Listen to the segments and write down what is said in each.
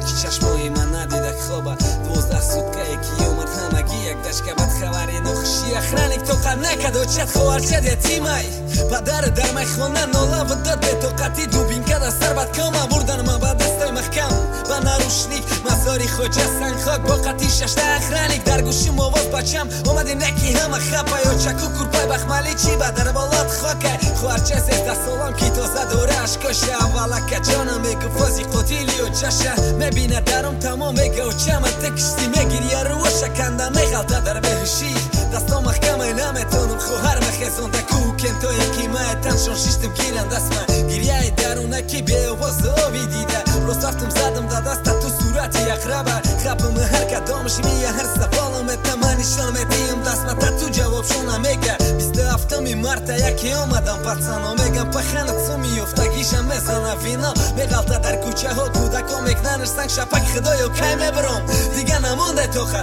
که چشمای من ندیدک خوابه 12 سوتکه یکی اومد همگی یک دشکه بد خبری نخشی اخرانیک توقت نکد و چت خوارچد یتیمای پدر در مخونه نالا و داد به توقتی دوبین کد از سر بد کامه بردن من با دستای محکم با نروشنیک مزاری خوجه سنگ خاک با قطی ششته اخرانیک در گوشی موواز بچم اومدی نکی همه خپای و چکو کرپای بخمالی چی با در بالات خاکه خوارچه سیزده سالم کی تازه دوره اشکاشه اولا که جانم بگو فازی قتیلی و چشه مبینه درم تمام بگه و چمه تکشتی مگیریه رو شکنده میغلطه در بهشی دستا محکمه نمیتونم خوهر مخیزونده کوکن تو یکی ماه تنشون شیشتم گیرن دست من گیریه درونه کی به واسه آبی دیده روز رفتم زدم دا دسته تو صورتی اقربه خبم هر کدامش میه هر سفالم تمنیشان میدیم دست من تو جواب شونه میگه 27 مرتا یکی اومدم پرسانا میگم پخنت سو میفته گیشم میزنه وینا میغلطه در کوچه ها کودکا میکننش سنگ شپک خدایا کی میبرم دیگه نمونده توخه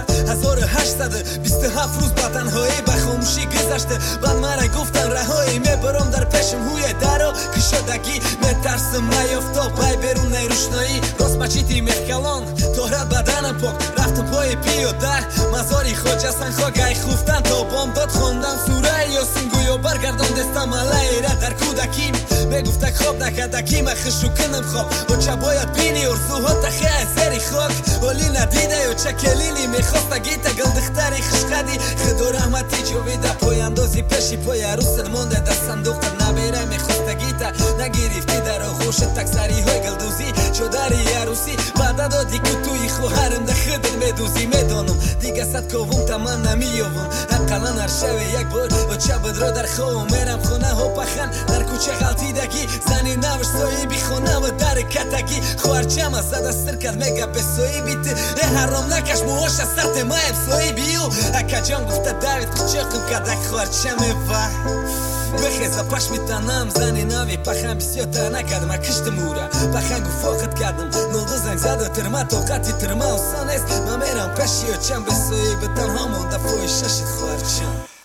1827 روز با تنهایی به خاموشی گذشته بعد مرا گفتن رهایی میبرم در پیشم هوی درو که شدگی میترسم نیفتا پای بیرون روشنایی راست بچیتی مخکلان تهرت بدنم پاک رفتم پای پیاده مزاری خوجه سنگ خاگه خوفتن تا بام داد خوندم سوره یاسین گویا برگردم دستم علیره در کودکیم میگفته خواب نکدکی من خشو کنم خواب و چه باید بینی ارزوها تخیه زری خاک ولی ندیده و چه کلیلی میخواسته گیته گل دختری خشقدی خدا رحمتی جویده پای اندازی پیشی پای عروست مونده در صندوق نبیره میخواسته گیته نگیریفتی در آغوش تکسری های گلدوزی چودری عروسی بعد دادی که توی خوهرم ده خدر میدوزی میدانم دیگه صد کوم تمام نمیوم حقلا هر شوی یک بار و چه بدرو در خواه میرم خونه ها پخن در کوچه غلطیدگی زنی نوش سایی بی خونه و در کتگی خوارچم از زده سرکت میگه به سایی بیت حرام نکش موهاش از سرت مایم سایی بیو اکا جان گفته داوید قچاقم کدک خوارچم و بخیزه پش میتنم زنی ناوی پخن بسیار تا نکردم اکشت مورا پخن گو فاقت کردم نولده زنگ زده ترما توقتی ترما و سانست من میرم پشی و چم به سایی به تنها مونده فوی ششت خوارچم